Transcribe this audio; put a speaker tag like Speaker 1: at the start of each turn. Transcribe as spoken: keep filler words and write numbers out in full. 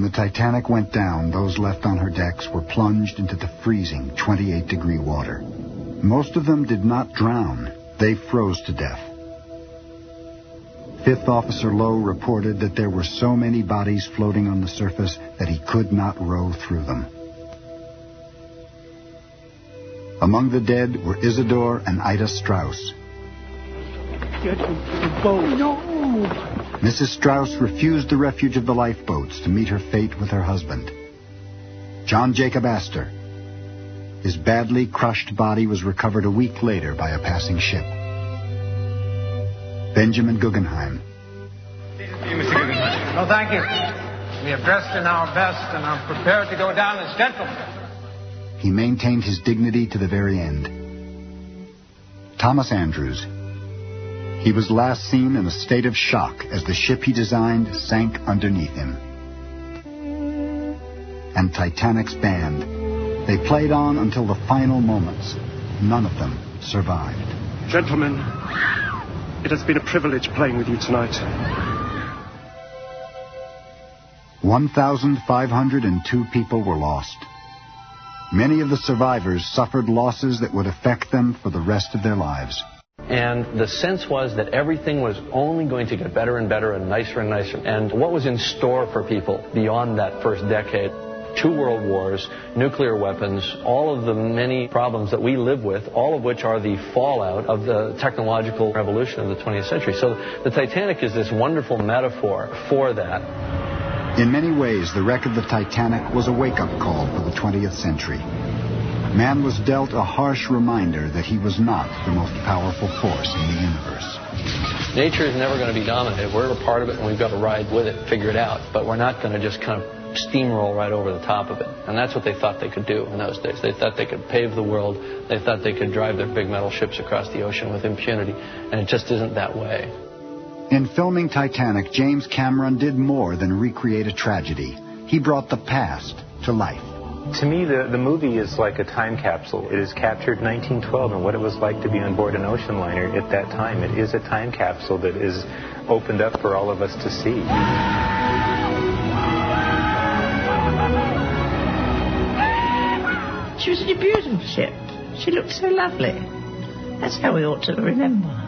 Speaker 1: the Titanic went down, those left on her decks were plunged into the freezing twenty-eight degree water. Most of them did not drown. They froze to death. Fifth Officer Lowe reported that there were so many bodies floating on the surface that he could not row through them. Among the dead were Isidore and Ida Strauss.
Speaker 2: Get the boat. No!
Speaker 1: Missus Strauss refused the refuge of the lifeboats to meet her fate with her husband. John Jacob Astor. His badly crushed body was recovered a week later by a passing ship. Benjamin Guggenheim.
Speaker 3: Mister Guggenheim. No, thank you. We have dressed in our best and are prepared to go down as gentlemen.
Speaker 1: He maintained his dignity to the very end. Thomas Andrews. He was last seen in a state of shock as the ship he designed sank underneath him. And Titanic's band. They played on until the final moments. None of them survived.
Speaker 2: Gentlemen, it has been a privilege playing with you tonight.
Speaker 1: one thousand five hundred two people were lost. Many of the survivors suffered losses that would affect them for the rest of their lives.
Speaker 4: And the sense was that everything was only going to get better and better and nicer and nicer. And what was in store for people beyond that first decade? Two world wars, nuclear weapons, all of the many problems that we live with, all of which are the fallout of the technological revolution of the twentieth century. So the Titanic is this wonderful metaphor for that.
Speaker 1: In many ways, the wreck of the Titanic was a wake-up call for the twentieth century. Man was dealt a harsh reminder that he was not the most powerful force in the universe.
Speaker 4: Nature is never going to be dominant. We're a part of it, and we've got to ride with it, figure it out. But we're not going to just kind of steamroll right over the top of it. And that's what they thought they could do in those days. They thought they could pave the world. They thought they could drive their big metal ships across the ocean with impunity. And it just isn't that way.
Speaker 1: In filming Titanic, James Cameron did more than recreate a tragedy. He brought the past to life.
Speaker 5: To me, the, the movie is like a time capsule. It has captured nineteen twelve and what it was like to be on board an ocean liner at that time. It is a time capsule that is opened up for all of us to see.
Speaker 6: She was a beautiful ship. She looked so lovely. That's how we ought to remember her.